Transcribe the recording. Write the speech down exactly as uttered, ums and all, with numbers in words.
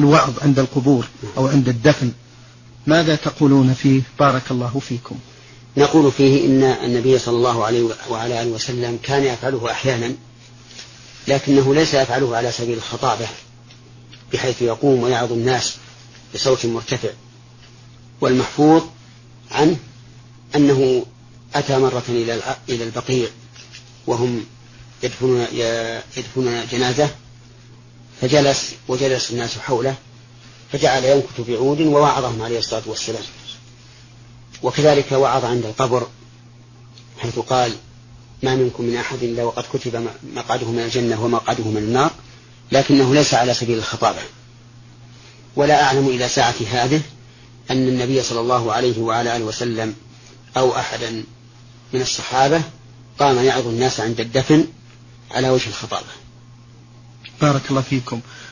الوعظ عند القبور أو عند الدفن، ماذا تقولون فيه بارك الله فيكم؟ نقول فيه إن النبي صلى الله عليه وعلى آله وسلم كان يفعله أحيانا، لكنه ليس يفعله على سبيل الخطابة بحيث يقوم ويعظ الناس بصوت مرتفع. والمحفوظ عنه أنه أتى مرة إلى البقيع وهم يدفنون يدفنون جنازة، فجلس وجلس الناس حوله فجعل ينكت بعود ووعظهم عليه الصلاة والسلام. وكذلك وعظ عند القبر حيث قال: ما منكم من أحد إلا وقد كتب مقعده من الجنة ومقعده من النار، لكنه ليس على سبيل الخطابة. ولا أعلم إلى ساعة هذه أن النبي صلى الله عليه وعلى آله وسلم أو أحدا من الصحابة قام يعظ الناس عند الدفن على وجه الخطابة. بارك الله فيكم.